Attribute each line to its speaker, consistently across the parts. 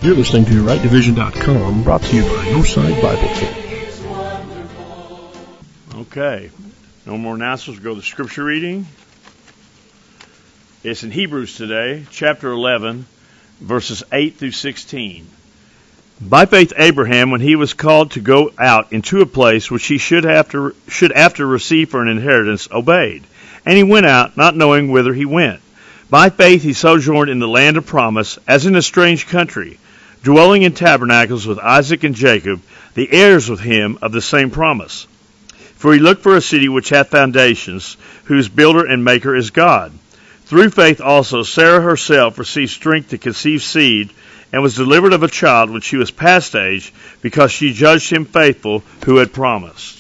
Speaker 1: You're listening to RightDivision.com, brought to you by Northside Bible Church.
Speaker 2: Okay, no more announcements. We'll go to scripture reading. It's in Hebrews today, chapter 11, verses 8 through 16. By faith Abraham, when he was called to go out into a place which he should after receive for an inheritance, obeyed. And he went out, not knowing whither he went. By faith he sojourned in the land of promise, as in a strange country, dwelling in tabernacles with Isaac and Jacob, the heirs with him of the same promise. For he looked for a city which hath foundations, whose builder and maker is God. Through faith also Sarah herself received strength to conceive seed, and was delivered of a child when she was past age, because she judged him faithful who had promised.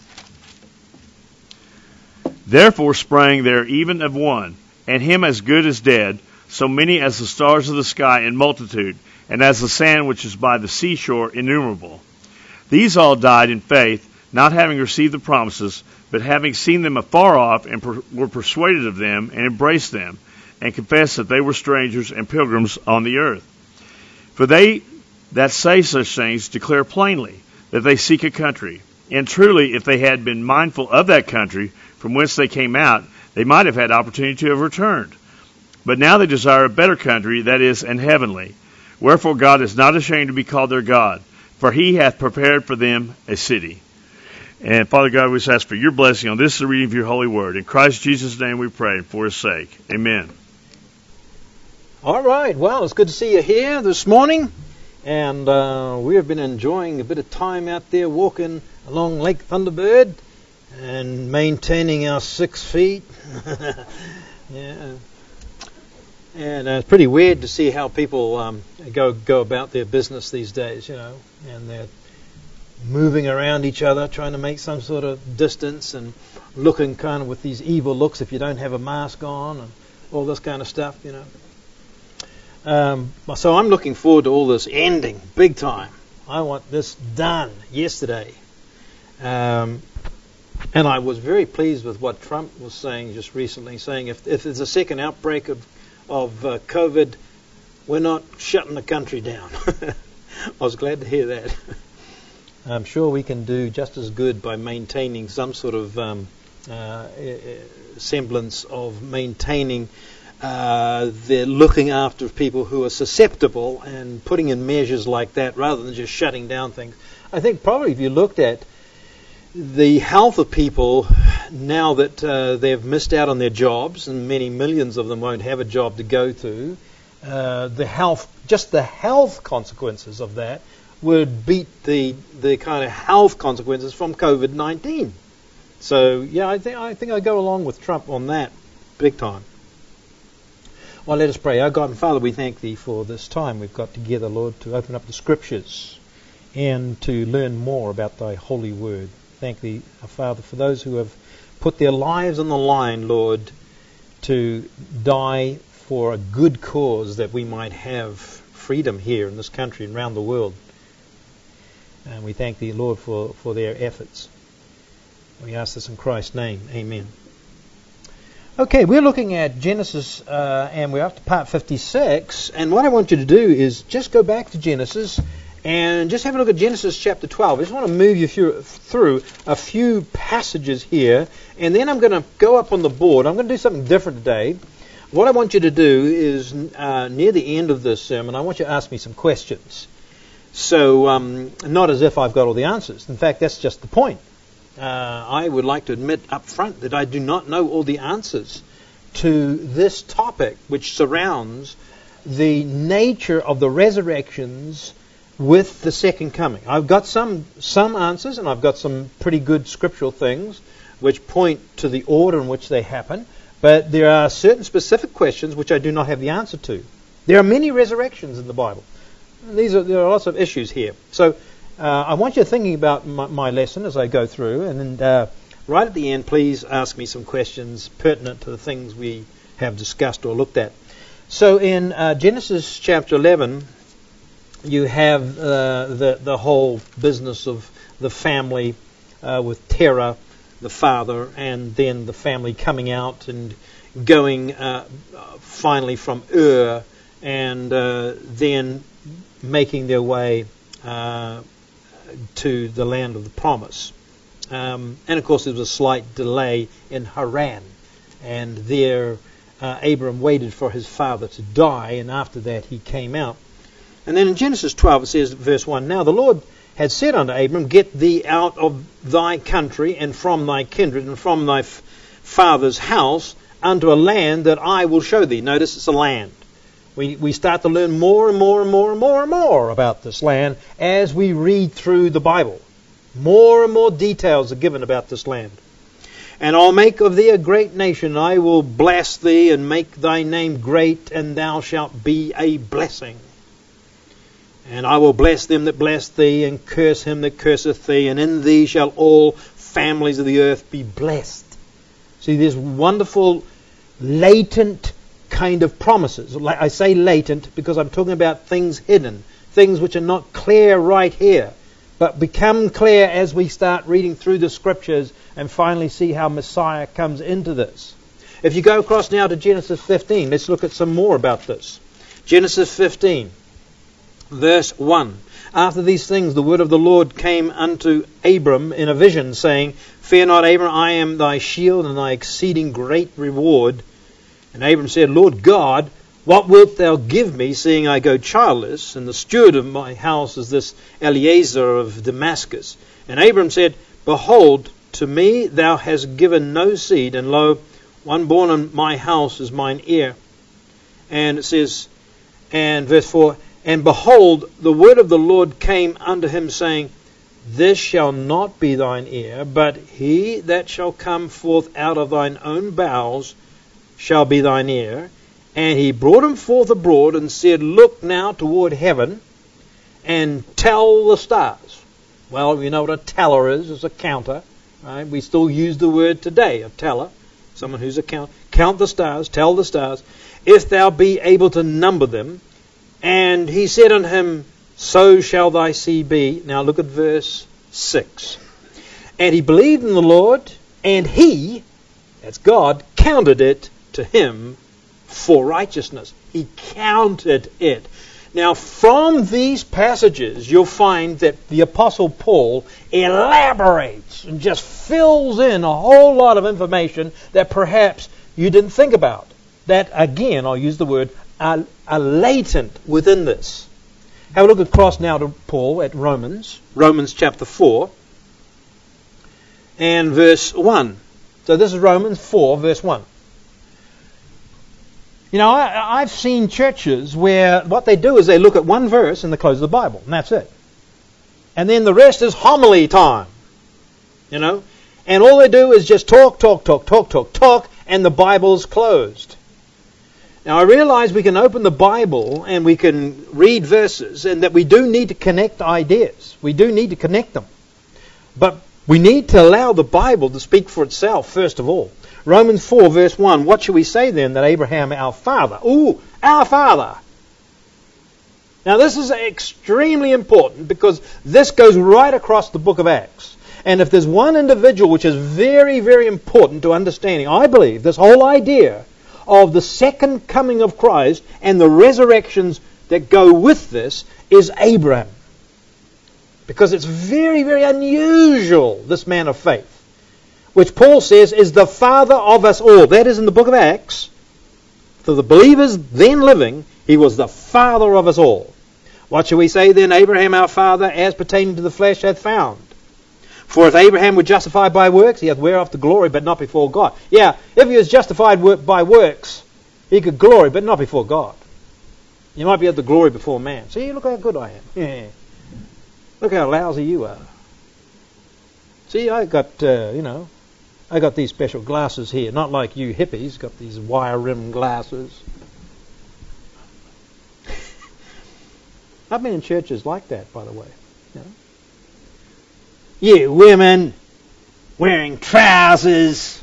Speaker 2: Therefore sprang there even of one, and him as good as dead, so many as the stars of the sky in multitude, and as the sand which is by the seashore innumerable. These all died in faith, not having received the promises, but having seen them afar off, and were persuaded of them, and embraced them, and confessed that they were strangers and pilgrims on the earth. For they that say such things declare plainly that they seek a country. And truly, if they had been mindful of that country from whence they came out, they might have had opportunity to have returned. But now they desire a better country, that is, an heavenly. Wherefore God is not ashamed to be called their God, for he hath prepared for them a city. And Father God, we just ask for your blessing on this, the reading of your holy word. In Christ Jesus' name we pray, and for his sake. Amen.
Speaker 3: All right. Well, it's good to see you here this morning. And we have been enjoying a bit of time out there walking along Lake Thunderbird and maintaining our 6 feet. Yeah. And it's pretty weird to see how people go about their business these days, you know, and they're moving around each other, trying to make some sort of distance and looking kind of with these evil looks if you don't have a mask on and all this kind of stuff, you know. So I'm looking forward to all this ending big time. I want this done yesterday. And I was very pleased with what Trump was saying just recently, saying if there's a second outbreak of COVID, we're not shutting the country down. I was glad to hear that. I'm sure we can do just as good by maintaining some sort of semblance of maintaining the looking after people who are susceptible and putting in measures like that rather than just shutting down things. I think probably if you looked at the health of people now that they've missed out on their jobs, and many millions of them won't have a job to go to, the health consequences of that would beat the kind of health consequences from COVID-19. So yeah, I think I go along with Trump on that big time. Well, let us pray. Our God and Father, we thank Thee for this time we've got together, Lord, to open up the Scriptures and to learn more about Thy holy word. Thank Thee, our Father, for those who have put their lives on the line, Lord, to die for a good cause that we might have freedom here in this country and around the world. And we thank Thee, Lord, for their efforts. We ask this in Christ's name. Amen. Okay, we're looking at Genesis, and we're up to part 56. And what I want you to do is just go back to Genesis and just have a look at Genesis chapter 12. I just want to move you through a few passages here, and then I'm going to go up on the board. I'm going to do something different today. What I want you to do is, near the end of this sermon, I want you to ask me some questions. So, not as if I've got all the answers. In fact, that's just the point. I would like to admit up front that I do not know all the answers to this topic, which surrounds the nature of the resurrections with the second coming. I've got some answers, and I've got some pretty good scriptural things which point to the order in which they happen, but there are certain specific questions which I do not have the answer to. There are many resurrections in the Bible. There are lots of issues here. So I want you thinking about my lesson as I go through, and then right at the end, please ask me some questions pertinent to the things we have discussed or looked at. So in Genesis chapter 11, you have the whole business of the family with Terah, the father, and then the family coming out and going finally from Ur, and then making their way to the land of the promise. And of course there was a slight delay in Haran, and there Abram waited for his father to die, and after that he came out. And then in Genesis 12 it says, verse 1, Now the Lord had said unto Abram, Get thee out of thy country, and from thy kindred, and from thy father's house, unto a land that I will show thee. Notice it's a land. We start to learn more and more and more and more and more about this land as we read through the Bible. More and more details are given about this land. And I'll make of thee a great nation. I will bless thee and make thy name great, and thou shalt be a blessing. And I will bless them that bless thee, and curse him that curseth thee, and in thee shall all families of the earth be blessed. See, there's wonderful latent kind of promises. I say latent because I'm talking about things hidden, things which are not clear right here, but become clear as we start reading through the Scriptures and finally see how Messiah comes into this. If you go across now to Genesis 15, let's look at some more about this. Genesis 15, verse 1. After these things the word of the Lord came unto Abram in a vision, saying, Fear not, Abram, I am thy shield and thy exceeding great reward. And Abram said, Lord God, what wilt thou give me, seeing I go childless, and the steward of my house is this Eliezer of Damascus? And Abram said, Behold, to me thou hast given no seed, and lo, one born in my house is mine heir. And it says, and verse 4, And behold, the word of the Lord came unto him, saying, This shall not be thine heir, but he that shall come forth out of thine own bowels shall be thine heir. And he brought him forth abroad, and said, Look now toward heaven, and tell the stars. Well, you know what a teller is. It's a counter. Right? We still use the word today, a teller. Someone who's a count. Count the stars, tell the stars, if thou be able to number them. And he said unto him, So shall thy seed be. Now look at verse 6. And he believed in the Lord, and he, that's God, counted it to him for righteousness. He counted it. Now from these passages you'll find that the Apostle Paul elaborates and just fills in a whole lot of information that perhaps you didn't think about. That again, I'll use the word, are latent within this. Have a look across now to Paul at Romans chapter 4 and verse 1. So this is Romans 4 verse 1. You know, I've seen churches where what they do is they look at one verse and they close the Bible, and that's it. And then the rest is homily time, you know. And all they do is just talk, and the Bible's closed. Now I realize we can open the Bible and we can read verses, and that we do need to connect ideas. We do need to connect them. But we need to allow the Bible to speak for itself, first of all. Romans 4 verse 1, What shall we say then that Abraham our father? Ooh, our father. Now this is extremely important because this goes right across the book of Acts. And if there's one individual which is very, very important to understanding, I believe, this whole idea of the second coming of Christ and the resurrections that go with this is Abraham. Because it's very, very unusual, this man of faith, which Paul says is the father of us all. That is in the book of Acts. For the believers then living, he was the father of us all. What shall we say then? Abraham our father, as pertaining to the flesh, hath found. For if Abraham were justified by works, he hath whereof to glory, but not before God. Yeah, if he was justified by works, he could glory, but not before God. You might be able to glory before man. See, look how good I am. Yeah. Look how lousy you are. See, I got, I got these special glasses here. Not like you hippies, got these wire-rimmed glasses. I've been in churches like that, by the way. You know? You women wearing trousers.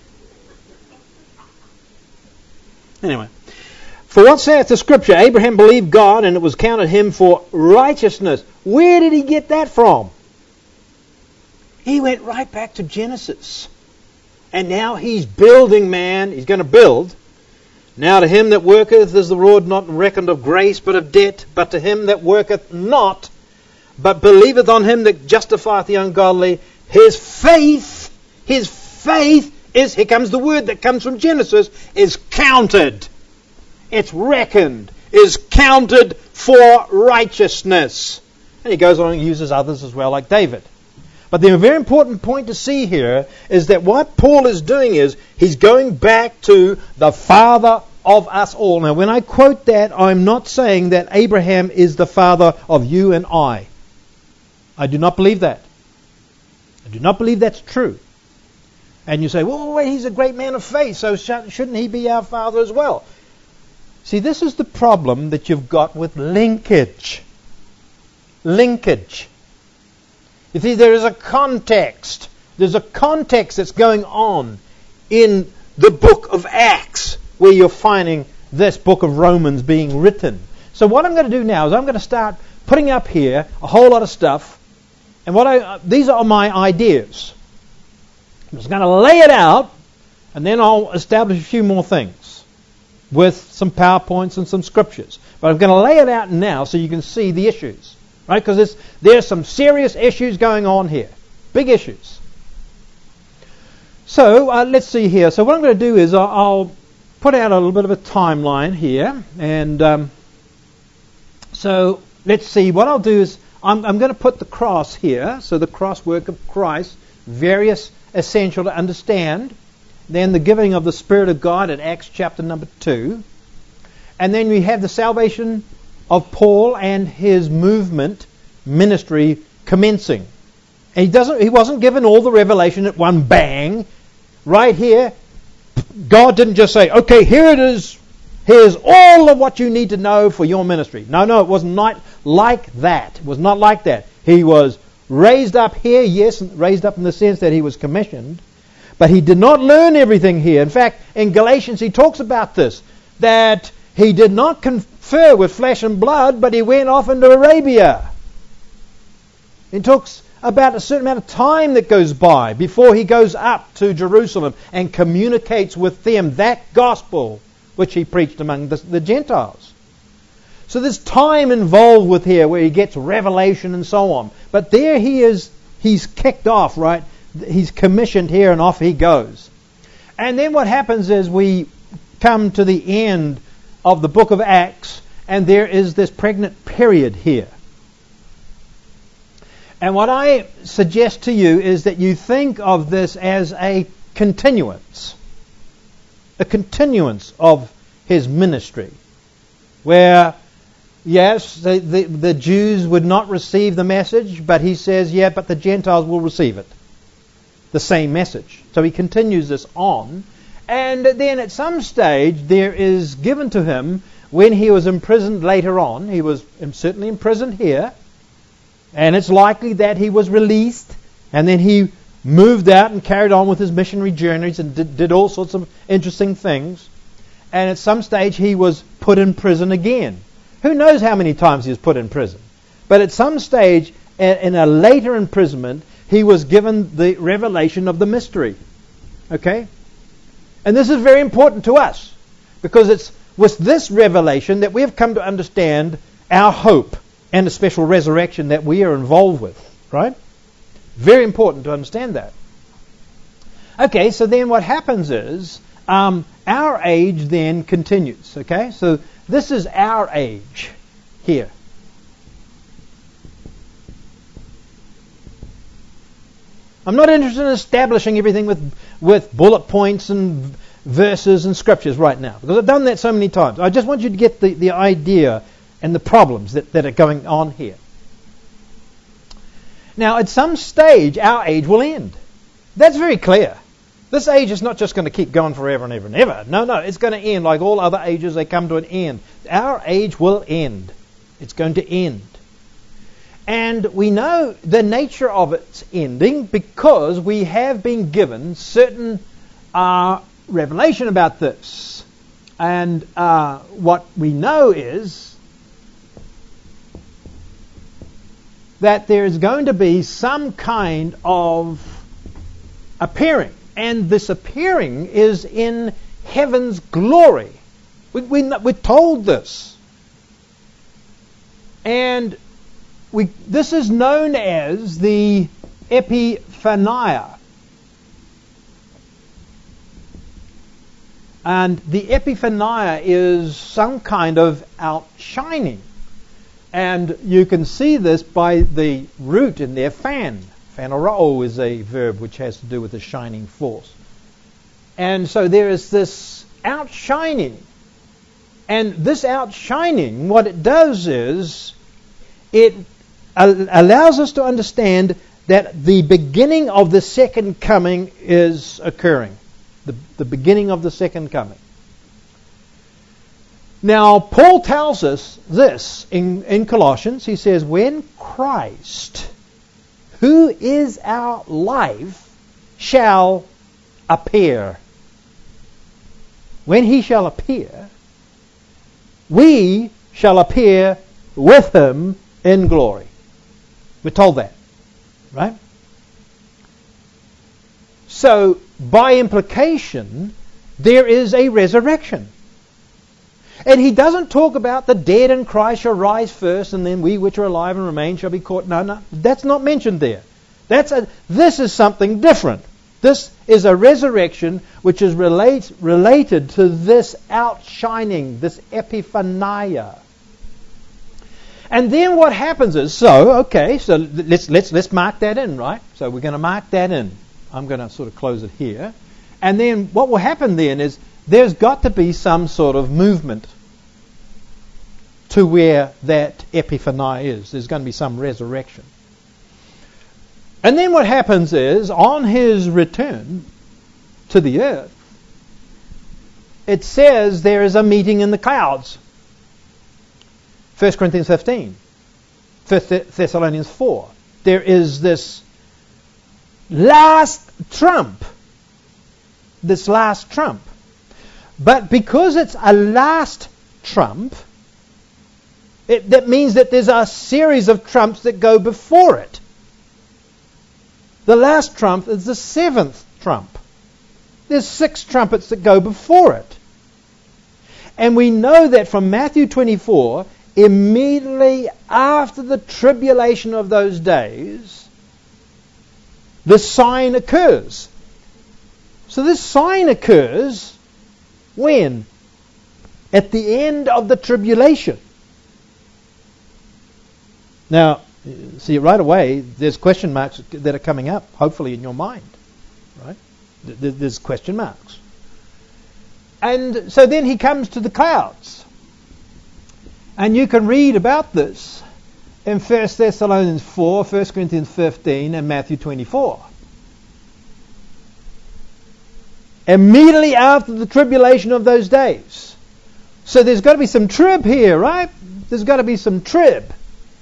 Speaker 3: Anyway. For what saith the Scripture? Abraham believed God, and it was counted him for righteousness. Where did he get that from? He went right back to Genesis. And now he's building, man. He's going to build Now to him that worketh is the reward not reckoned of grace, but of debt. But to him that worketh not, but believeth on him that justifieth the ungodly, his faith is, here comes the word that comes from Genesis, is counted. It's reckoned, is counted for righteousness. And he goes on and uses others as well, like David. But the very important point to see here is that what Paul is doing is he's going back to the father of us all. Now, when I quote that, I'm not saying that Abraham is the father of you and I. I do not believe that. I do not believe that's true. And you say, well, wait, he's a great man of faith, so shouldn't he be our father as well? See, this is the problem that you've got with linkage. Linkage. You see, there is a context. There's a context that's going on in the book of Acts where you're finding this book of Romans being written. So what I'm going to do now is I'm going to start putting up here a whole lot of stuff. And these are my ideas. I'm just going to lay it out, and then I'll establish a few more things with some PowerPoints and some scriptures. But I'm going to lay it out now so you can see the issues. Right? Because there's some serious issues going on here. Big issues. So let's see here. So what I'm going to do is I'll put out a little bit of a timeline here. And so let's see. What I'll do is I'm going to put the cross here. So the cross work of Christ, various essential to understand. Then the giving of the Spirit of God in Acts chapter number 2. And then we have the salvation of Paul and his movement ministry commencing. And he wasn't given all the revelation at one bang. Right here, God didn't just say, okay, here it is. Here's all of what you need to know for your ministry. No, it was not like that. It was not like that. He was raised up here, yes, raised up in the sense that he was commissioned, but he did not learn everything here. In fact, in Galatians he talks about this, that he did not confer with flesh and blood, but he went off into Arabia. He talks about a certain amount of time that goes by before he goes up to Jerusalem and communicates with them that gospel which he preached among the Gentiles. So there's time involved with here where he gets revelation and so on. But there he is, he's kicked off, right? He's commissioned here and off he goes. And then what happens is we come to the end of the book of Acts, and there is this pregnant period here. And what I suggest to you is that you think of this as a continuance of his ministry, where, yes, the Jews would not receive the message, but he says, yeah, but the Gentiles will receive it, the same message. So he continues this on. And then at some stage there is given to him, when he was imprisoned later on, he was certainly imprisoned here, and it's likely that he was released, and then he moved out and carried on with his missionary journeys and did all sorts of interesting things. And at some stage he was put in prison again. Who knows how many times he was put in prison? But at some stage, in a later imprisonment, he was given the revelation of the mystery. Okay? And this is very important to us, because it's with this revelation that we have come to understand our hope and the special resurrection that we are involved with. Right? Very important to understand that. Okay, so then what happens is our age then continues. Okay, so this is our age here. I'm not interested in establishing everything with bullet points and verses and scriptures right now, because I've done that so many times. I just want you to get the idea and the problems that are going on here. Now, at some stage, our age will end. That's very clear. This age is not just going to keep going forever and ever and ever. No, it's going to end. Like all other ages, they come to an end. Our age will end. It's going to end. And we know the nature of its ending because we have been given certain revelation about this. And what we know is that there is going to be some kind of appearing. And this appearing is in heaven's glory. We're told this. And this is known as the Epiphania. And the Epiphania is some kind of outshining. And you can see this by the root in there, phan. Phaneroo is a verb which has to do with the shining force. And so there is this outshining. And this outshining, what it does is it allows us to understand that the beginning of the second coming is occurring. The beginning of the second coming. Now, Paul tells us this in Colossians. He says, when Christ, who is our life, shall appear. When he shall appear, we shall appear with him in glory. We're told that, right? So, by implication, there is a resurrection. And he doesn't talk about the dead in Christ shall rise first, and then we which are alive and remain shall be caught. No, that's not mentioned there. This is something different. This is a resurrection which is related to this outshining, this epiphania. And then what happens is, so let's mark that in, right? So we're going to mark that in. I'm going to sort of close it here. And then what will happen then is there's got to be some sort of movement to where that epiphania is. There's going to be some resurrection. And then what happens is, on his return to the earth, it says there is a meeting in the clouds. 1 Corinthians 15. 1 Thessalonians 4. There is this last trump. This last trump. But because it's a last trump, that means that there's a series of trumps that go before it. The last trump is the seventh trump. There's 6 trumpets that go before it. And we know that from Matthew 24, immediately after the tribulation of those days, the sign occurs. So this sign occurs when? At the end of the tribulation. Now, see, right away, there's question marks that are coming up, hopefully in your mind. Right? There's question marks. And so then he comes to the clouds. And you can read about this in 1 Thessalonians 4, 1 Corinthians 15, and Matthew 24. Immediately after the tribulation of those days. So there's got to be some trib here, right? There's got to be some trib.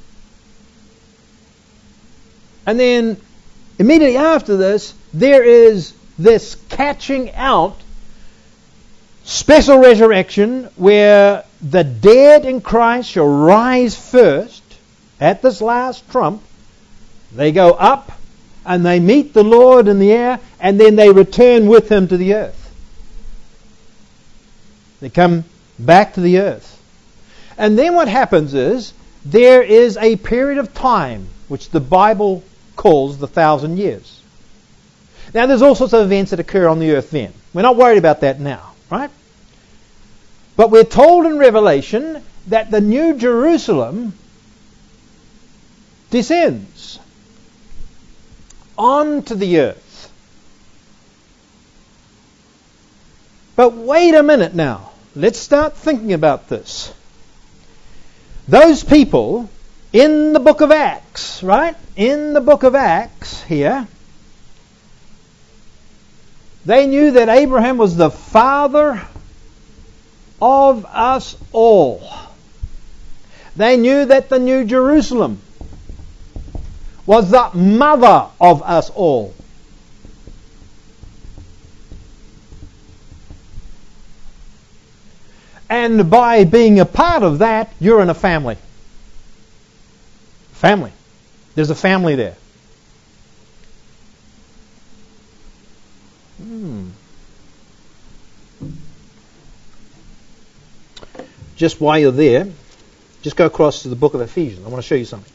Speaker 3: And then immediately after this, there is this catching out special resurrection where the dead in Christ shall rise first at this last trump. They go up and they meet the Lord in the air, and then they return with him to the earth. They come back to the earth. And then what happens is there is a period of time which the Bible calls the 1,000 years. Now there's all sorts of events that occur on the earth then. We're not worried about that now, right? But we're told in Revelation that the New Jerusalem descends onto the earth. But wait a minute now. Let's start thinking about this. Those people in the book of Acts, right? In the book of Acts here, they knew that Abraham was the father of us all. They knew that the New Jerusalem was the mother of us all. And by being a part of that, you're in a family. Family. There's a family there. just while you're there, just go across to the book of Ephesians. I want to show you something.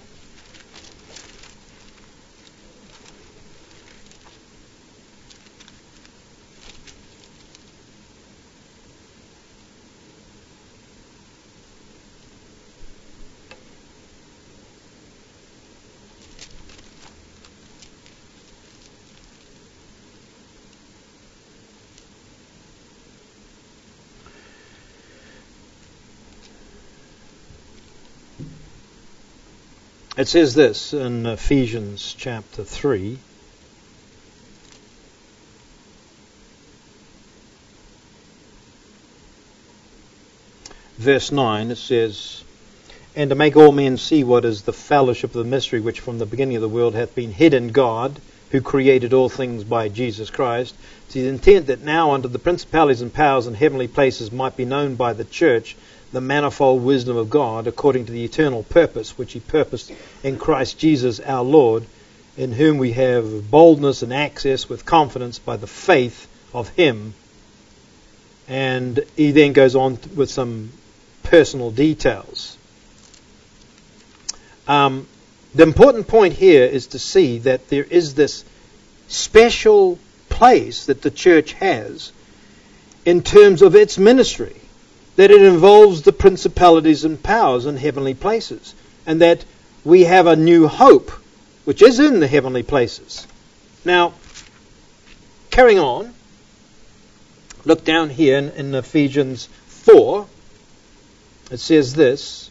Speaker 3: It says this in Ephesians chapter 3. Verse 9, it says, "And to make all men see what is the fellowship of the mystery which from the beginning of the world hath been hid in God, who created all things by Jesus Christ, to the intent that now unto the principalities and powers in heavenly places might be known by the church the manifold wisdom of God, according to the eternal purpose which He purposed in Christ Jesus our Lord, in whom we have boldness and access with confidence by the faith of Him." And he then goes on with some personal details. The important point here is to see that there is this special place that the church has in terms of its ministry, that it involves the principalities and powers in heavenly places, and that we have a new hope which is in the heavenly places. Now, carrying on, look down here in Ephesians 4. It says this,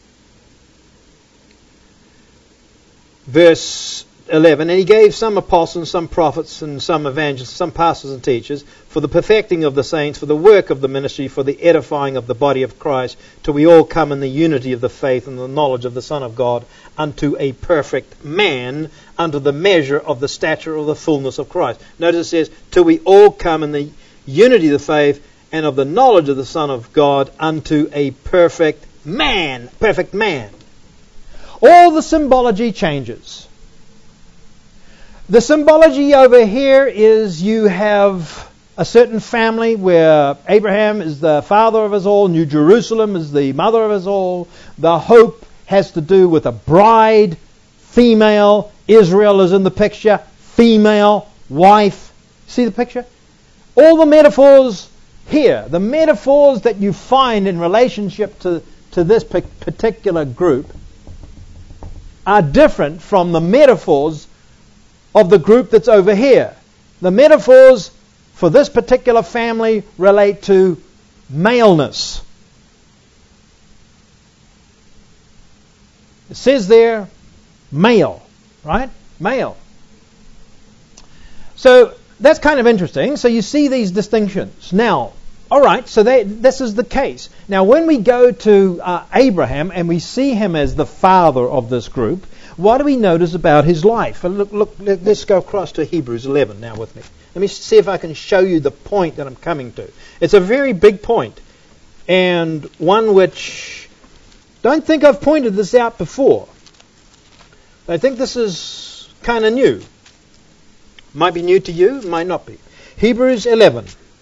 Speaker 3: verse 11, "And He gave some apostles, some prophets, and some evangelists, some pastors and teachers, for the perfecting of the saints, for the work of the ministry, for the edifying of the body of Christ, till we all come in the unity of the faith and the knowledge of the Son of God, unto a perfect man, unto the measure of the stature of the fullness of Christ." Notice it says, till we all come in the unity of the faith and of the knowledge of the Son of God, unto a perfect man. Perfect man. All the symbology changes. The symbology over here is you have a certain family where Abraham is the father of us all, New Jerusalem is the mother of us all. The hope has to do with a bride, female. Israel is in the picture, female, wife. See the picture? All the metaphors here, the metaphors that you find in relationship to this particular group, are different from the metaphors of the group that's over here. The metaphors for this particular family relate to maleness. It says there, male, right? Male. So that's kind of interesting. So you see these distinctions. Now, all right, so this is the case. Now, when we go to Abraham and we see him as the father of this group, what do we notice about his life? Look, let's go across to Hebrews 11 now with me. Let me see if I can show you the point that I'm coming to. It's a very big point, and one which don't think I've pointed this out before. I think this is kind of new. Might be new to you, might not be. Hebrews 11.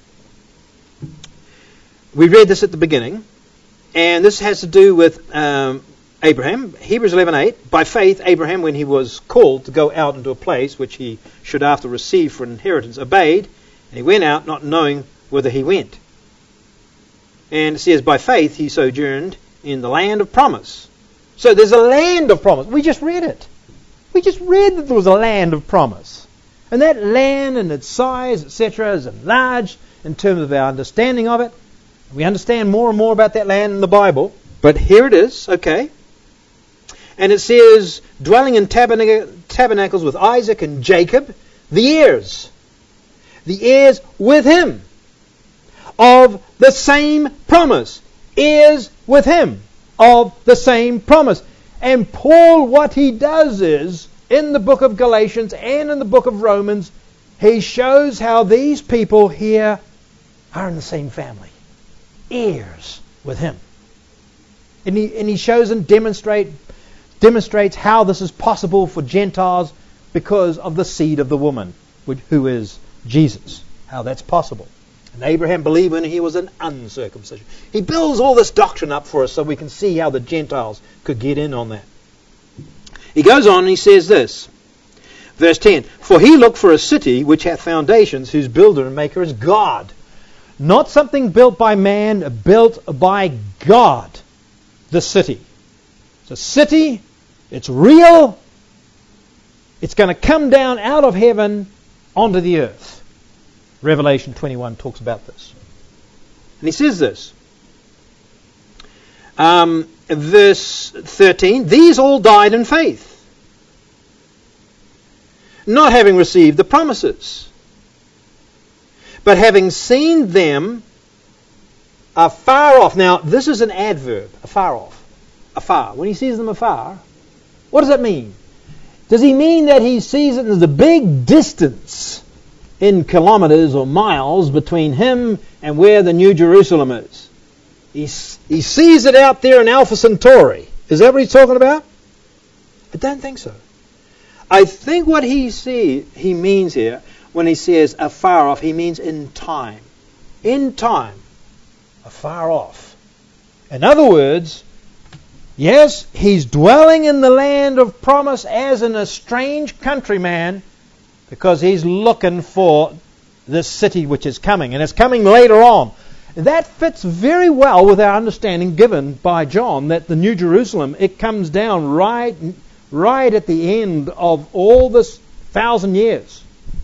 Speaker 3: We read this at the beginning, and this has to do with Abraham. Hebrews 11:8. "By faith, Abraham, when he was called to go out into a place which he should after receive for an inheritance, obeyed, and he went out not knowing whither he went." And it says, by faith he sojourned in the land of promise. So there's a land of promise. We just read it. We just read that there was a land of promise. And that land and its size, etc., is enlarged in terms of our understanding of it. We understand more and more about that land in the Bible. But here it is, okay. And it says, dwelling in tabernacles with Isaac and Jacob, the heirs with him of the same promise. Heirs with him of the same promise. And Paul, what he does is, in the book of Galatians and in the book of Romans, he shows how these people here are in the same family. Heirs with him. And he shows and demonstrates how this is possible for Gentiles because of the seed of the woman, who is Jesus. How that's possible. And Abraham believed when he was an uncircumcision. He builds all this doctrine up for us so we can see how the Gentiles could get in on that. He goes on and he says this, verse 10, "For he looked for a city which hath foundations, whose builder and maker is God." Not something built by man, built by God. The city. It's a city. It's real. It's going to come down out of heaven onto the earth. Revelation 21 talks about this. And he says this. Verse 13, "These all died in faith, not having received the promises, but having seen them afar off." Now, this is an adverb, afar off. Afar. When he sees them afar, what does that mean? Does he mean that he sees it as a big distance in kilometers or miles between him and where the New Jerusalem is? He sees it out there in Alpha Centauri. Is that what he's talking about? I don't think so. I think what he means here, when he says afar off, he means in time. In time. Afar off. In other words, yes, he's dwelling in the land of promise as in a strange countryman because he's looking for this city which is coming, and it's coming later on. That fits very well with our understanding given by John that the New Jerusalem, it comes down right at the end of all this 1,000 years.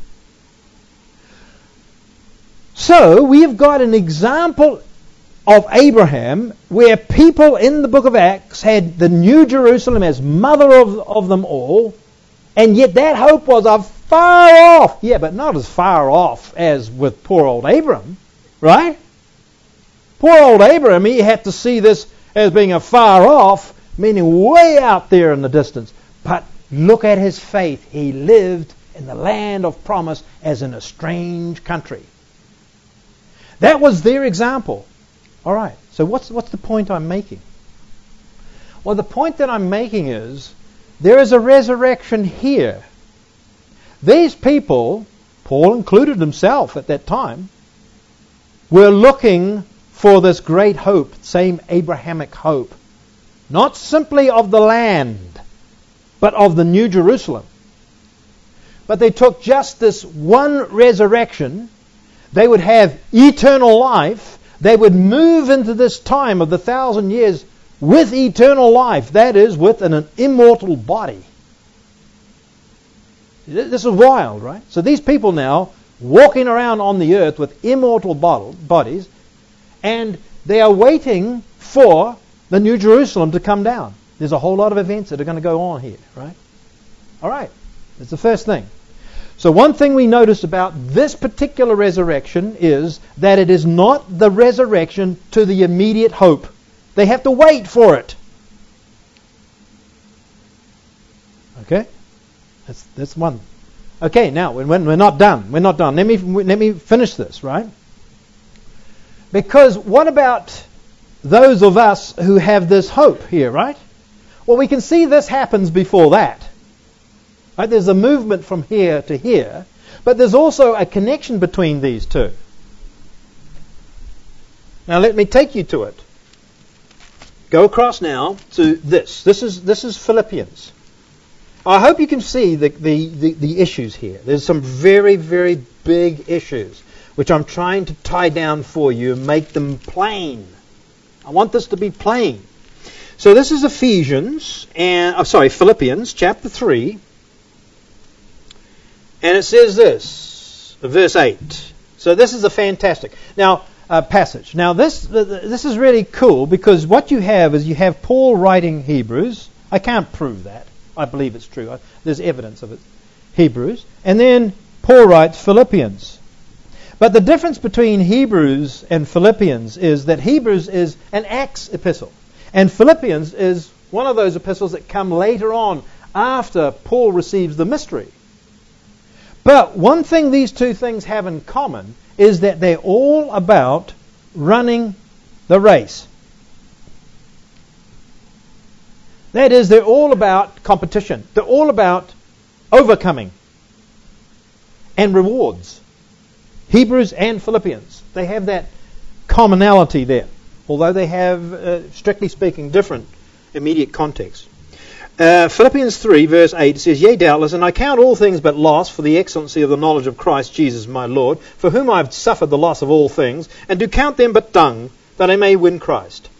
Speaker 3: So we have got an example of Abraham where people in the book of Acts had the New Jerusalem as mother of them all, and yet that hope was afar off. Yeah, but not as far off as with poor old Abram, right? Poor old Abram, he had to see this as being afar off, meaning way out there in the distance. But look at his faith. He lived in the land of promise as in a strange country. That was their example. All right, so what's the point I'm making? Well, the point that I'm making is there is a resurrection here. These people, Paul included himself at that time, were looking for this great hope, same Abrahamic hope, not simply of the land, but of the New Jerusalem. But they took just this one resurrection. They would have eternal life. They would move into this time of the 1,000 years with eternal life, that is, with an immortal body. This is wild, right? So these people now walking around on the earth with immortal bodies, and they are waiting for the New Jerusalem to come down. There's a whole lot of events that are going to go on here, right? All right, that's the first thing. So one thing we notice about this particular resurrection is that it is not the resurrection to the immediate hope. They have to wait for it. Okay? That's one. Okay, now we're not done. We're not done. Let me finish this, right? Because what about those of us who have this hope here, right? Well, we can see this happens before that. Right? There's a movement from here to here, but there's also a connection between these two. Now let me take you to it. Go across now to this. This is Philippians. I hope you can see the issues here. There's some very, very big issues which I'm trying to tie down for you and make them plain. I want this to be plain. So this is Philippians chapter 3. And it says this, verse 8. So this is a fantastic passage. Now this is really cool because what you have is you have Paul writing Hebrews. I can't prove that. I believe it's true. There's evidence of it. Hebrews. And then Paul writes Philippians. But the difference between Hebrews and Philippians is that Hebrews is an Acts epistle. And Philippians is one of those epistles that come later on after Paul receives the mystery. But one thing these two things have in common is that they're all about running the race. That is, they're all about competition. They're all about overcoming and rewards. Hebrews and Philippians, they have that commonality there, although they have, strictly speaking, different immediate contexts. Philippians 3 verse 8 says, Yea, doubtless, and I count all things but loss for the excellency of the knowledge of Christ Jesus my Lord, for whom I have suffered the loss of all things, and do count them but dung, that I may win Christ,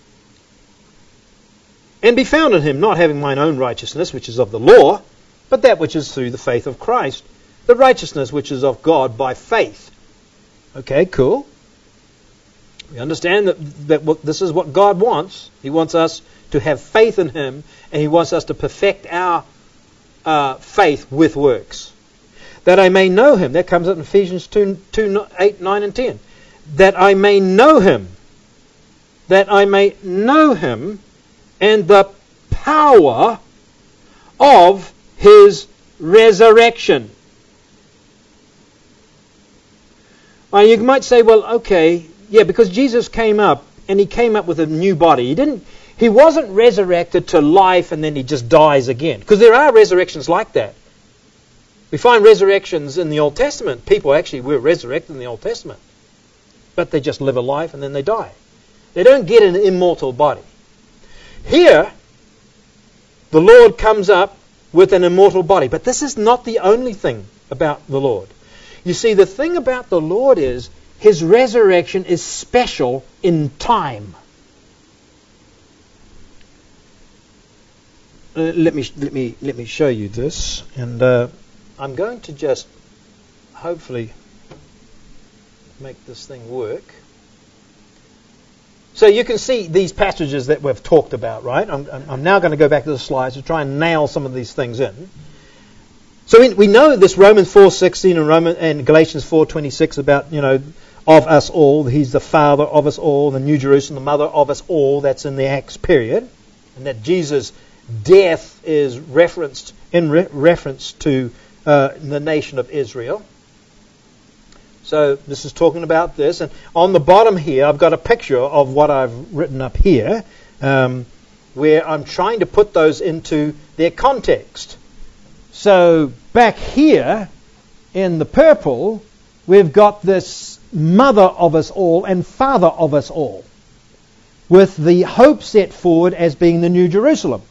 Speaker 3: and be found in him, not having mine own righteousness, which is of the law, but that which is through the faith of Christ, the righteousness which is of God by faith. Okay, cool. We understand that this is what God wants. He wants us to have faith in him, and he wants us to perfect our faith with works. That I may know him. That comes up in Ephesians 2, 8, 9, and 10. That I may know him. That I may know him and the power of his resurrection. Well, you might say, well, okay, yeah, because Jesus came up, and he came up with a new body. He wasn't resurrected to life and then he just dies again. Because there are resurrections like that. We find resurrections in the Old Testament. People actually were resurrected in the Old Testament. But they just live a life and then they die. They don't get an immortal body. Here, the Lord comes up with an immortal body. But this is not the only thing about the Lord. You see, the thing about the Lord is his resurrection is special in time. Let me show you this, and I'm going to just hopefully make this thing work. So you can see these passages that we've talked about, right? I'm now going to go back to the slides to try and nail some of these things in. So we know this Romans 4:16 and Galatians 4:26 about, of us all. He's the Father of us all, the New Jerusalem, the Mother of us all. That's in the Acts period, and that Jesus' death is referenced in reference to the nation of Israel. So this is talking about this, and on the bottom here, I've got a picture of what I've written up here, where I'm trying to put those into their context. So back here in the purple, we've got this Mother of us all and Father of us all, with the hope set forward as being the New Jerusalem.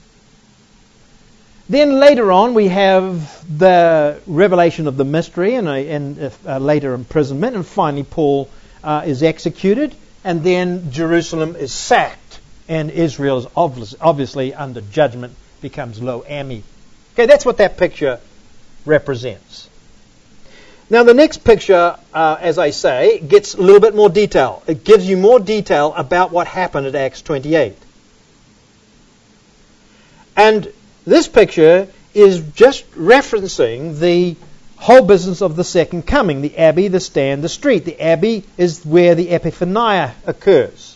Speaker 3: Then later on we have the revelation of the mystery and later imprisonment, and finally Paul is executed, and then Jerusalem is sacked, and Israel is obviously under judgment, becomes Lo Ami. Okay, that's what that picture represents. Now the next picture, as I say, gets a little bit more detail. It gives you more detail about what happened at Acts 28. And this picture is just referencing the whole business of the second coming, the Abbey, the stand, the street. The Abbey is where the Epiphania occurs.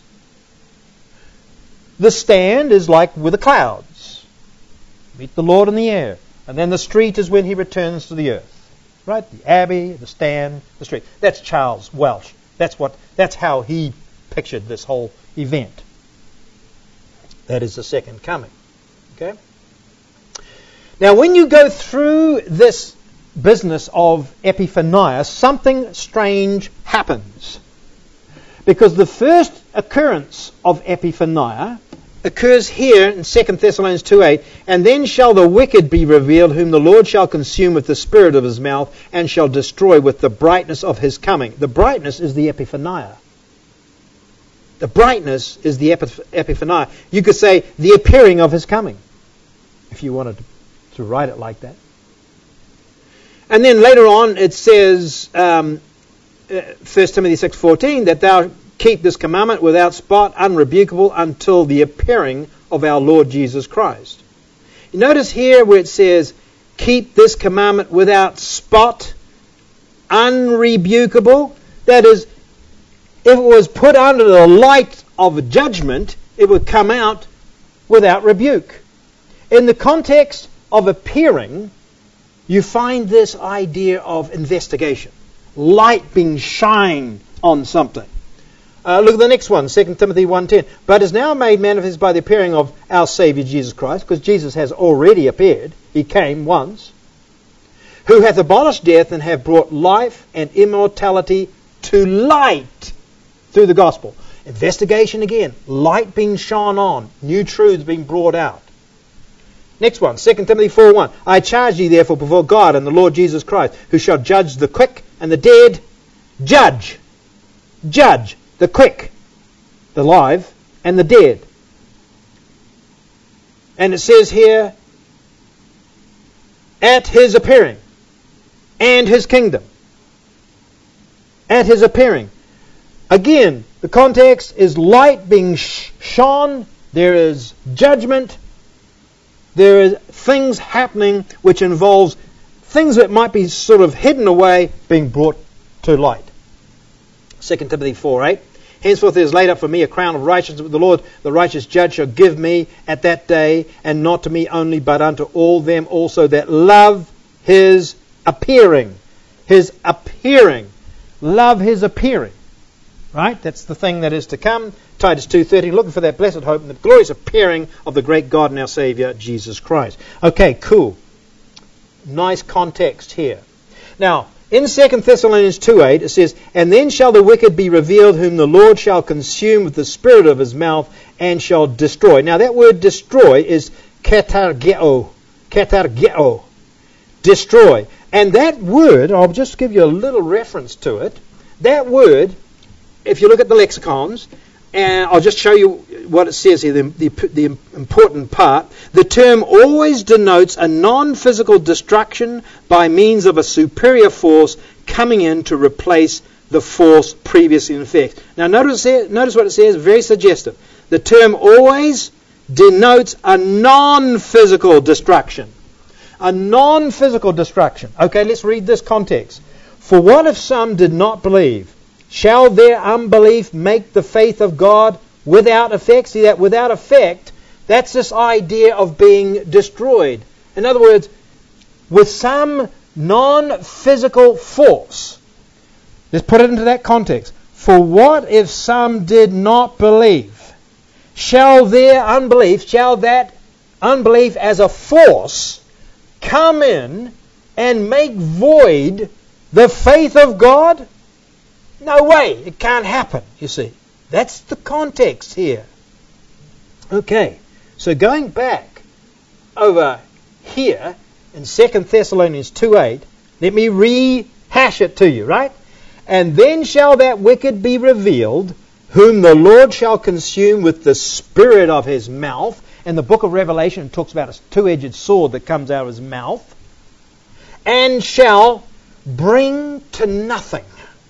Speaker 3: The stand is like with the clouds. Meet the Lord in the air. And then the street is when he returns to the earth. Right? The Abbey, the stand, the street. That's Charles Welsh. That's how he pictured this whole event. That is the second coming. Okay? Now, when you go through this business of Epiphania, something strange happens. Because the first occurrence of Epiphania occurs here in 2 Thessalonians 2:8, and then shall the wicked be revealed, whom the Lord shall consume with the spirit of his mouth, and shall destroy with the brightness of his coming. The brightness is the Epiphania. The brightness is the Epiphania. You could say the appearing of his coming, if you wanted to write it like that. And then later on it says, 1 Timothy 6:14, that thou keep this commandment without spot, unrebukable, until the appearing of our Lord Jesus Christ. You notice here where it says, keep this commandment without spot, unrebukable. That is, if it was put under the light of judgment, it would come out without rebuke. In the context of appearing, you find this idea of investigation. Light being shined on something. Look at the next one, 2 Timothy 1:10. But is now made manifest by the appearing of our Saviour Jesus Christ, because Jesus has already appeared. He came once. who hath abolished death and have brought life and immortality to light through the gospel. Investigation again. Light being shone on. New truths being brought out. Next one, 2 Timothy 4:1. I charge ye therefore before God and the Lord Jesus Christ, who shall judge the quick and the dead. Judge the quick, the alive, and the dead. And it says here, at his appearing and his kingdom. At his appearing. Again, the context is light being shone. There is judgment. There is things happening which involves things that might be sort of hidden away being brought to light. 2 Timothy 4:8. Henceforth there is laid up for me a crown of righteousness with the Lord, the righteous judge, shall give me at that day, and not to me only, but unto all them also that love his appearing. His appearing. Love his appearing. Right? That's the thing that is to come. Titus 2:13, looking for that blessed hope and the glorious appearing of the great God and our Saviour, Jesus Christ. Okay, cool. Nice context here. Now, in 2 Thessalonians 2:8, it says, and then shall the wicked be revealed, whom the Lord shall consume with the spirit of his mouth, and shall destroy. Now, that word destroy is katargeo. Katargeo. Destroy. And that word, I'll just give you a little reference to it. That word, if you look at the lexicons, and I'll just show you what it says here, the important part. The term always denotes a non-physical destruction by means of a superior force coming in to replace the force previously in effect. Now notice what it says, very suggestive. The term always denotes a non-physical destruction. A non-physical destruction. Okay, let's read this context. For what if some did not believe? Shall their unbelief make the faith of God without effect? See that without effect, that's this idea of being destroyed. In other words, with some non-physical force. Let's put it into that context. For what if some did not believe? Shall that unbelief as a force come in and make void the faith of God? No way, it can't happen, you see. That's the context here. Okay, so going back over here in 2 Thessalonians 2:8, let me rehash it to you, right? And then shall that wicked be revealed, whom the Lord shall consume with the spirit of his mouth. And the book of Revelation talks about a two-edged sword that comes out of his mouth. And shall bring to nothing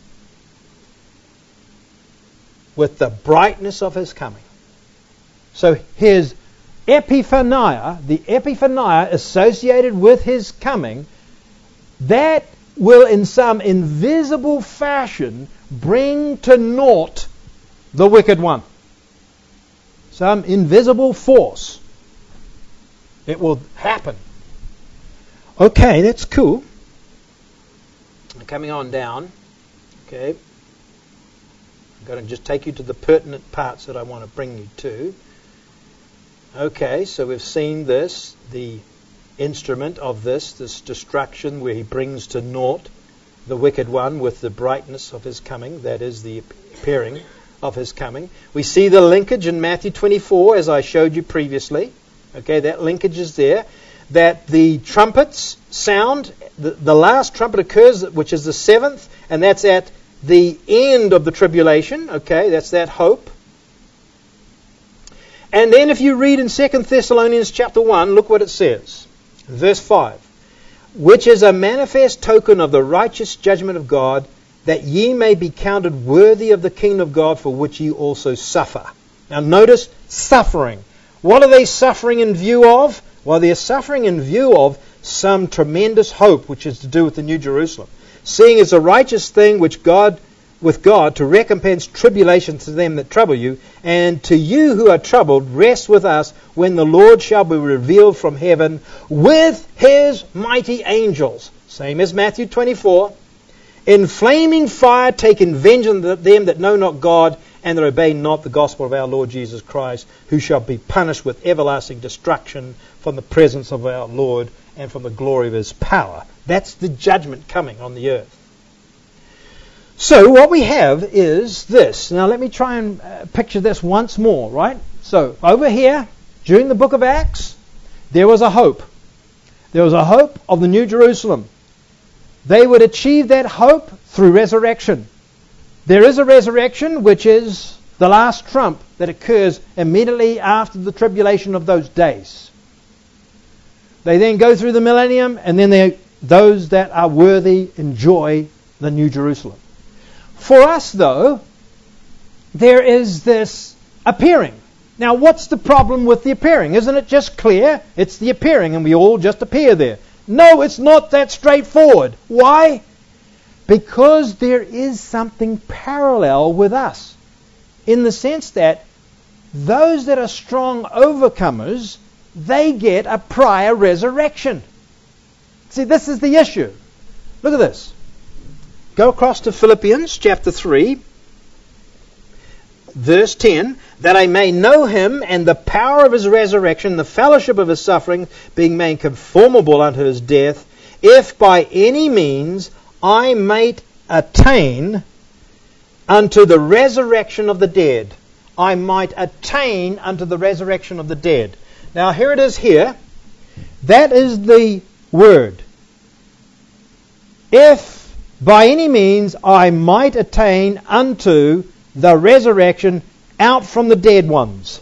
Speaker 3: with the brightness of his coming. So his epiphania, the epiphania associated with his coming, that will in some invisible fashion bring to naught the wicked one. Some invisible force. It will happen. Okay, that's cool. Coming on down. Okay. I'm going to just take you to the pertinent parts that I want to bring you to. Okay, so we've seen this, the instrument of this destruction where he brings to naught the wicked one with the brightness of his coming, that is the appearing of his coming. We see the linkage in Matthew 24 as I showed you previously. Okay, that linkage is there. That the trumpets sound, the last trumpet occurs, which is the seventh, and that's at the end of the tribulation. Okay, that's that hope. And then if you read in 2 Thessalonians chapter 1, look what it says. Verse 5. Which is a manifest token of the righteous judgment of God, that ye may be counted worthy of the kingdom of God, for which ye also suffer. Now notice suffering. What are they suffering in view of? Well, they're suffering in view of some tremendous hope, which is to do with the New Jerusalem. Seeing it's a righteous thing with God to recompense tribulation to them that trouble you, and to you who are troubled, rest with us when the Lord shall be revealed from heaven with his mighty angels. Same as Matthew 24. In flaming fire taking vengeance on them that know not God, and that obey not the gospel of our Lord Jesus Christ, who shall be punished with everlasting destruction from the presence of our Lord and from the glory of his power. That's the judgment coming on the earth. So what we have is this. Now let me try and picture this once more, right? So over here, during the book of Acts, there was a hope. There was a hope of the New Jerusalem. They would achieve that hope through resurrection. There is a resurrection which is the last trump that occurs immediately after the tribulation of those days. They then go through the millennium, and then those that are worthy enjoy the New Jerusalem. For us, though, there is this appearing. Now, what's the problem with the appearing? Isn't it just clear? It's the appearing, and we all just appear there. No, it's not that straightforward. Why? Because there is something parallel with us, in the sense that those that are strong overcomers, they get a prior resurrection. See, this is the issue. Look at this. Go across to Philippians chapter 3, verse 10, that I may know him and the power of his resurrection, the fellowship of his suffering, being made conformable unto his death, if by any means I might attain unto the resurrection of the dead. I might attain unto the resurrection of the dead. Now here it is here. That is the word. If by any means I might attain unto the resurrection out from the dead ones.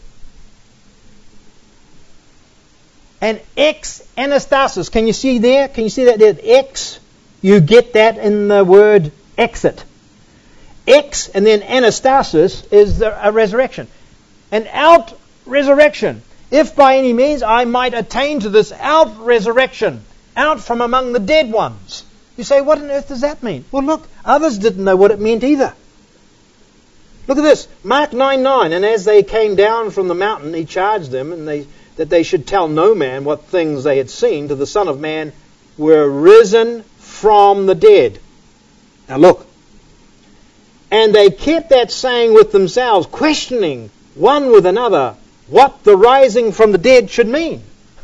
Speaker 3: And ex anastasis. Can you see there? Can you see that there? Ex. You get that in the word exit. Ex and then anastasis is a resurrection. An out resurrection. If by any means I might attain to this out resurrection, out from among the dead ones. You say, what on earth does that mean? Well, look, others didn't know what it meant either. Look at this, Mark 9:9. And as they came down from the mountain, he charged them that they should tell no man what things they had seen till the Son of Man were risen from the dead. Now look. And they kept that saying with themselves, questioning one with another what the rising from the dead should mean.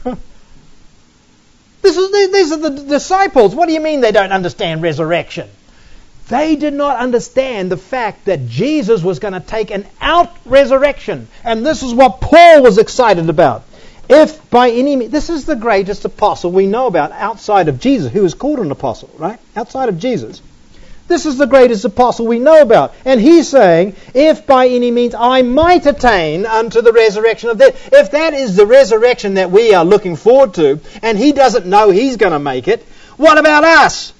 Speaker 3: These are the disciples. What do you mean they don't understand resurrection? They did not understand the fact that Jesus was going to take an out resurrection. And this is what Paul was excited about. If by any means, this is the greatest apostle we know about outside of Jesus, who is called an apostle, right? Outside of Jesus. This is the greatest apostle we know about. And he's saying, if by any means I might attain unto the resurrection of the dead. If that is the resurrection that we are looking forward to, and he doesn't know he's going to make it, what about us?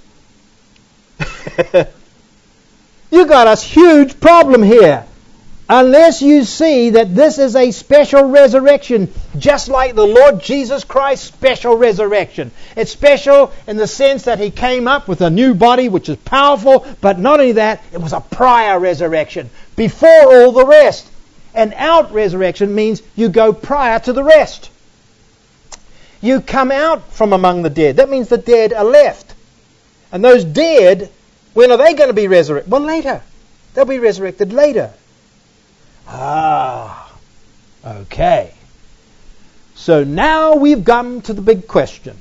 Speaker 3: You got a huge problem here. Unless you see that this is a special resurrection, just like the Lord Jesus Christ's special resurrection. It's special in the sense that he came up with a new body which is powerful, but not only that, it was a prior resurrection, before all the rest. An out resurrection means you go prior to the rest. You come out from among the dead. That means the dead are left. And those dead, when are they going to be resurrected? Well, later. They'll be resurrected later. Okay. So now we've come to the big question.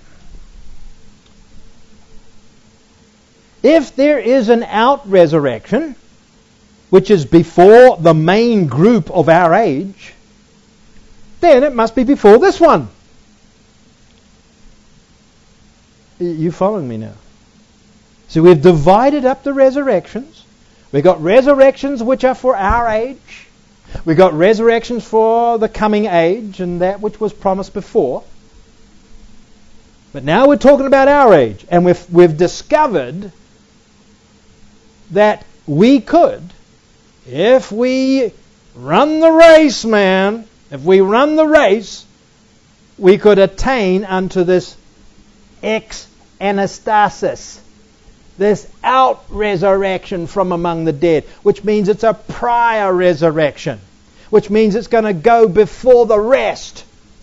Speaker 3: If there is an out resurrection, which is before the main group of our age, then it must be before this one. You following me now? So we've divided up the resurrections. We've got resurrections which are for our age. We've got resurrections for the coming age and that which was promised before. But now we're talking about our age. And we've discovered that we could, if we run the race, man, if we run the race, we could attain unto this ex anastasis, this out resurrection from among the dead, which means it's a prior resurrection, which means it's going to go before the rest.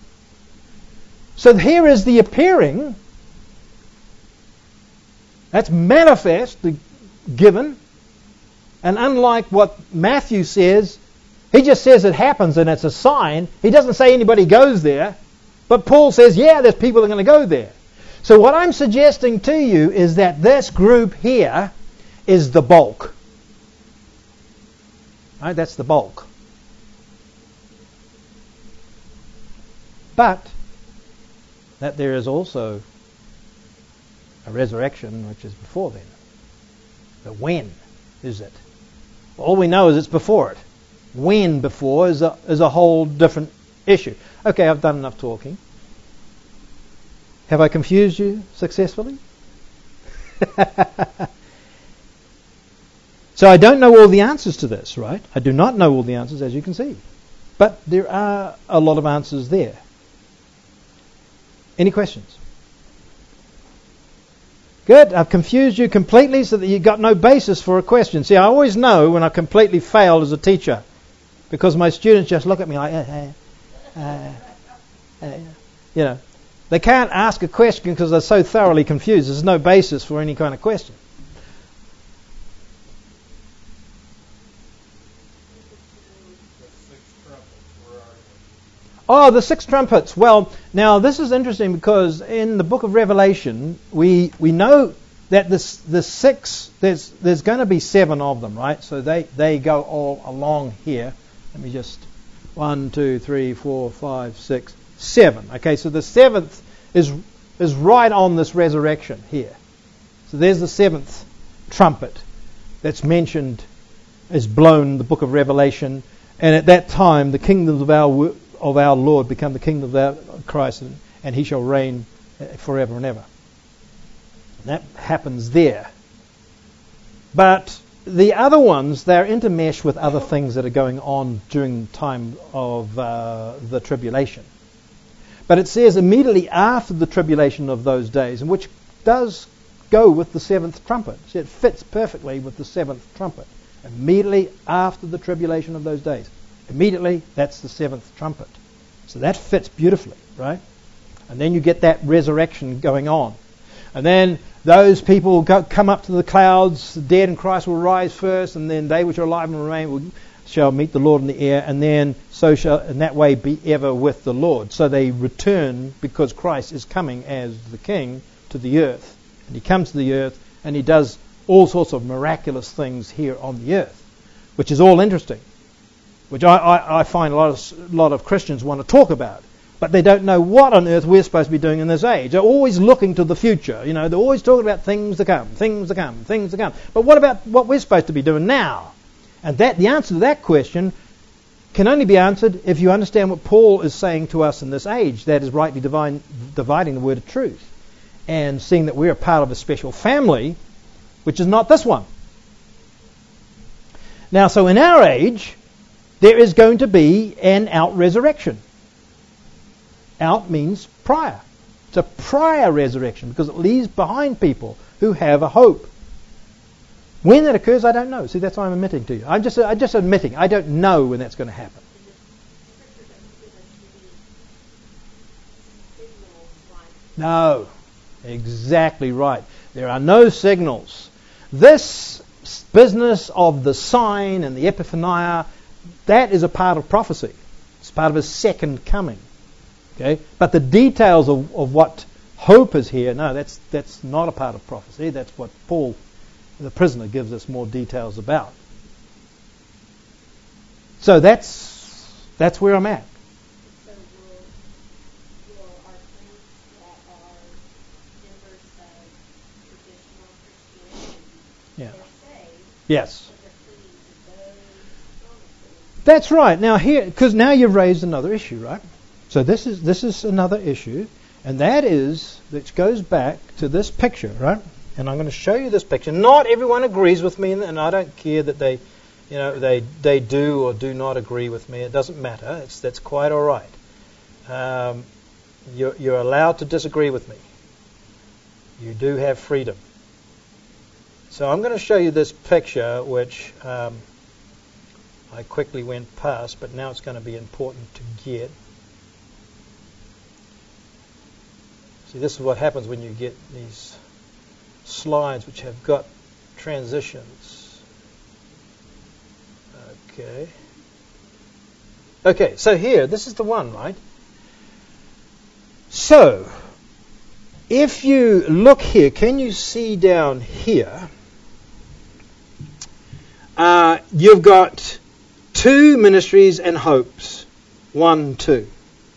Speaker 3: So here is the appearing. That's manifest, given. And unlike what Matthew says, he just says it happens and it's a sign. He doesn't say anybody goes there. But Paul says, yeah, there's people that are going to go there. So what I'm suggesting to you is that this group here is the bulk. Right, that's the bulk. But that there is also a resurrection which is before then. But when is it? All we know is it's before it. When before is a whole different issue. Okay, I've done enough talking. Have I confused you successfully? So I don't know all the answers to this, right? I do not know all the answers, as you can see. But there are a lot of answers there. Any questions? Good. I've confused you completely so that you've got no basis for a question. See, I always know when I completely failed as a teacher because my students just look at me like, you know. They can't ask a question because they're so thoroughly confused. There's no basis for any kind of question. Oh, the six trumpets. Well, now this is interesting because in the book of Revelation, we know that the six, there's going to be 7 of them, right? So they go all along here. Let me just, 1, 2, 3, 4, 5, 6, 7. Okay, so the 7th is right on this resurrection here. So there's the 7th trumpet that's mentioned, is blown in the book of Revelation. And at that time, the kingdoms of our Lord become the kingdom of our Christ, and he shall reign forever and ever. And that happens there. But the other ones, they're intermeshed with other things that are going on during the time of the tribulation. But it says immediately after the tribulation of those days, and which does go with the 7th trumpet. See, it fits perfectly with the 7th trumpet. Immediately after the tribulation of those days. Immediately, that's the 7th trumpet. So that fits beautifully, right? And then you get that resurrection going on. And then those people come up to the clouds, the dead in Christ will rise first, and then they which are alive and remain shall meet the Lord in the air, and then so shall in that way be ever with the Lord. So they return because Christ is coming as the King to the earth. And he comes to the earth and he does all sorts of miraculous things here on the earth, which is all interesting, which I find a lot of Christians want to talk about. But they don't know what on earth we're supposed to be doing in this age. They're always looking to the future. You know, they're always talking about things to come, things to come, things to come. But what about what we're supposed to be doing now? And the answer to that question can only be answered if you understand what Paul is saying to us in this age, that is rightly dividing the word of truth, and seeing that we're a part of a special family, which is not this one. Now, so in our age, there is going to be an out-resurrection. Out means prior. It's a prior resurrection because it leaves behind people who have a hope. When that occurs, I don't know. See, that's why I'm admitting to you. I'm just admitting. I don't know when that's going to happen. No. Exactly right. There are no signals. This business of the sign and the epiphania, that is a part of prophecy. It's part of his second coming. Okay? But the details of what hope is here, no, that's not a part of prophecy. That's what Paul, the prisoner, gives us more details about. So that's where I'm at.
Speaker 4: So will our friends that are members of traditional Christianity,
Speaker 3: Yeah.
Speaker 4: they're saved,
Speaker 3: Yes.
Speaker 4: but they're clinging to those promises?
Speaker 3: That's right. Now here, because now you've raised another issue, right? So this is another issue, and that goes back to this picture, right? And I'm going to show you this picture. Not everyone agrees with me, and I don't care that they do or do not agree with me. It doesn't matter. That's quite all right. You're allowed to disagree with me. You do have freedom. So I'm going to show you this picture, which I quickly went past, but now it's going to be important to get. See, this is what happens when you get these slides which have got transitions. Okay. Okay, so here, this is the one, right? So, if you look here, can you see down here? You've got two ministries and hopes. 1, 2.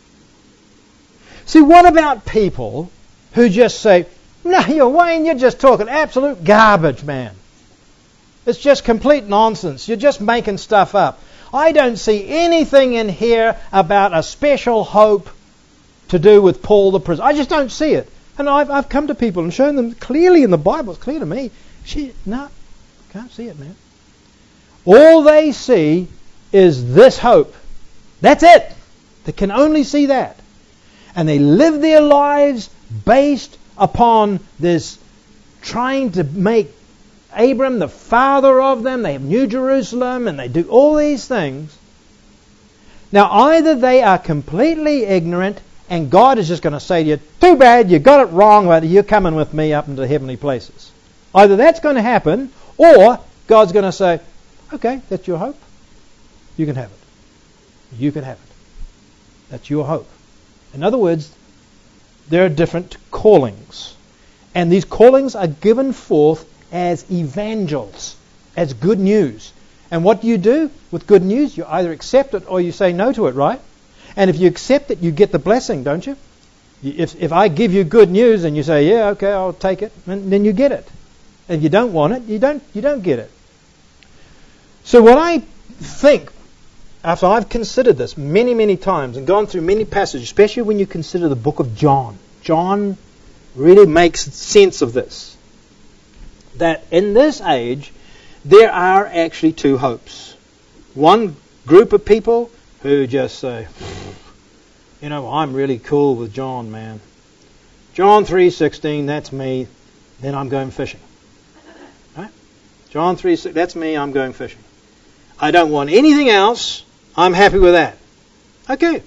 Speaker 3: See, what about people who just say, no, Wayne, you're just talking absolute garbage, man. It's just complete nonsense. You're just making stuff up. I don't see anything in here about a special hope to do with Paul the prisoner. I just don't see it. And I've come to people and shown them clearly in the Bible. It's clear to me. No, can't see it, man. All they see is this hope. That's it. They can only see that. And they live their lives based upon this trying to make Abram the father of them. They have New Jerusalem and they do all these things. Now either they are completely ignorant and God is just going to say to you, too bad, you got it wrong, but you're coming with me up into the heavenly places. Either that's going to happen, or God's going to say, okay, that's your hope. You can have it. You can have it. That's your hope. In other words, there are different callings. And these callings are given forth as evangels, as good news. And what do you do with good news? You either accept it or you say no to it, right? And if you accept it, you get the blessing, don't you? If I give you good news and you say, yeah, okay, I'll take it, then you get it. If you don't want it, you don't get it. So what I think, after I've considered this many, many times and gone through many passages, especially when you consider the book of John, John really makes sense of this. That in this age, there are actually two hopes. One group of people who just say, I'm really cool with John, man. John 3:16, that's me. Then I'm going fishing. Right? John 3:16, that's me. I'm going fishing. I don't want anything else. I'm happy with that. Okay.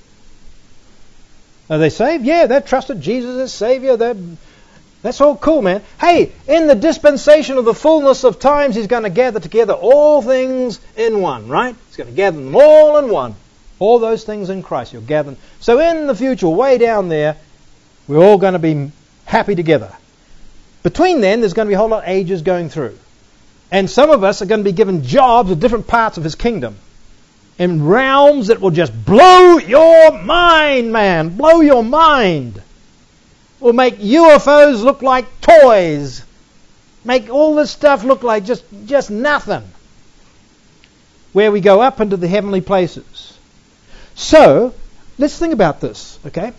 Speaker 3: Are they saved? Yeah, they trusted Jesus as Savior. That's all cool, man. Hey, in the dispensation of the fullness of times, He's going to gather together all things in one, right? He's going to gather them all in one. All those things in Christ, He'll gather them. So in the future, way down there, we're all going to be happy together. Between then, there's going to be a whole lot of ages going through. And some of us are going to be given jobs at different parts of His kingdom. In realms that will just blow your mind, man. Blow your mind. Will make UFOs look like toys. Make all this stuff look like just nothing. Where we go up into the heavenly places. So, let's think about this, okay?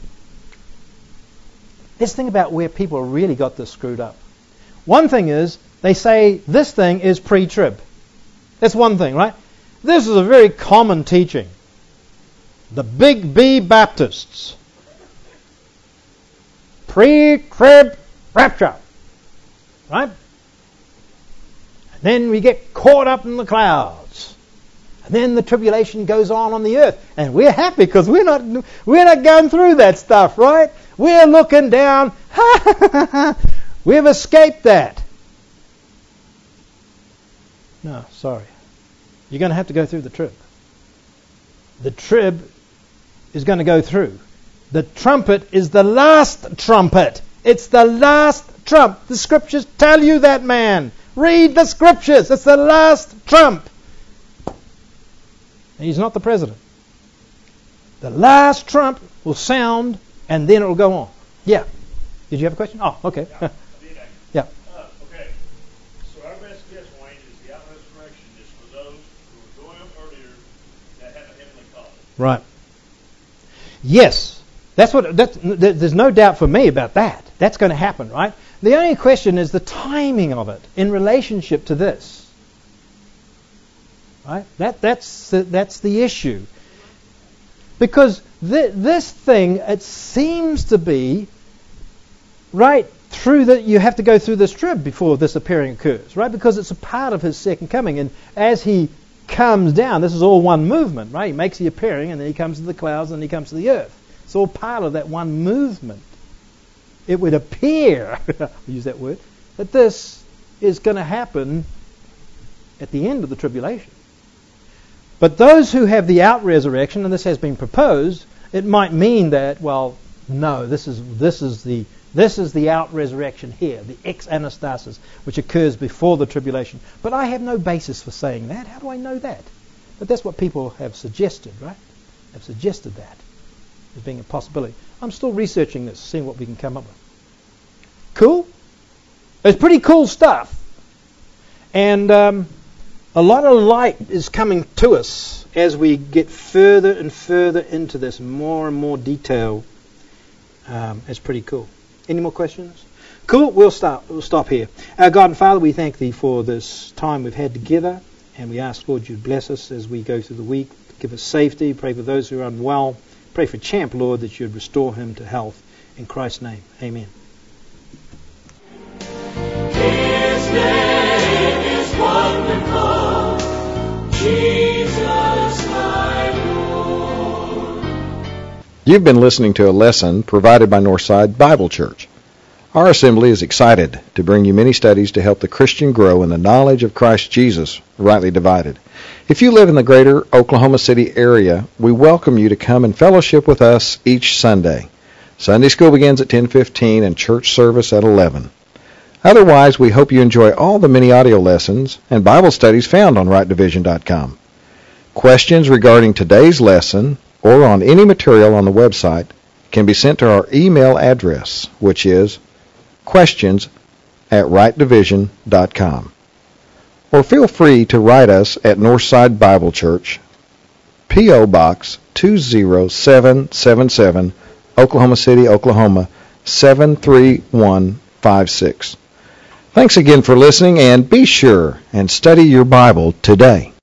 Speaker 3: Let's think about where people really got this screwed up. One thing is, they say this thing is pre-trib. That's one thing, right? This is a very common teaching. The Big B Baptists. Pre-trib rapture. Right? And then we get caught up in the clouds. And then the tribulation goes on the earth. And we're happy because we're not going through that stuff, right? We're looking down. We've escaped that. No, sorry. You're going to have to go through the trib. The trib is going to go through. The trumpet is the last trumpet. It's the last trump. The scriptures tell you that, man. Read the scriptures. It's the last trump. And He's not the president. The last trump will sound and then it will go on. Yeah. Did you have a question? Oh, okay. Yeah.
Speaker 2: Okay. So our best guess, Wayne, is the out-resurrection is for those who were going up earlier that have a heavenly call.
Speaker 3: Right. Yes. There's no doubt for me about that. That's going to happen, right? The only question is the timing of it in relationship to this. Right? That's the issue. Because this thing, it seems to be right through that you have to go through this trib before this appearing occurs, right? Because it's a part of His second coming. And as He comes down, this is all one movement, right? He makes the appearing and then He comes to the clouds and He comes to the earth. It's all part of that one movement. It would appear, I'll use that word, that this is going to happen at the end of the tribulation. But those who have the out-resurrection, and this has been proposed, it might mean that, well, no, this is the out-resurrection here, the ex-anastasis, which occurs before the tribulation. But I have no basis for saying that. How do I know that? But that's what people have suggested, right? Have suggested that as being a possibility. I'm still researching this, seeing what we can come up with. Cool? It's pretty cool stuff. And a lot of light is coming to us as we get further and further into this, more and more detail. It's pretty cool. Any more questions? Cool. We'll stop here. Our God and Father, we thank Thee for this time we've had together, and we ask, Lord, You'd bless us as we go through the week. Give us safety. Pray for those who are unwell. Pray for Champ, Lord, that You'd restore him to health. In Christ's name, amen.
Speaker 5: His name is wonderful, Jesus my Lord.
Speaker 6: You've been listening to a lesson provided by Northside Bible Church. Our assembly is excited to bring you many studies to help the Christian grow in the knowledge of Christ Jesus, rightly divided. If you live in the greater Oklahoma City area, we welcome you to come and fellowship with us each Sunday. Sunday school begins at 10:15 and church service at 11. Otherwise, we hope you enjoy all the many audio lessons and Bible studies found on rightdivision.com. Questions regarding today's lesson or on any material on the website can be sent to our email address, which is questions@rightdivision.com. Or feel free to write us at Northside Bible Church, P.O. Box 20777, Oklahoma City, Oklahoma 73156. Thanks again for listening, and be sure and study your Bible today.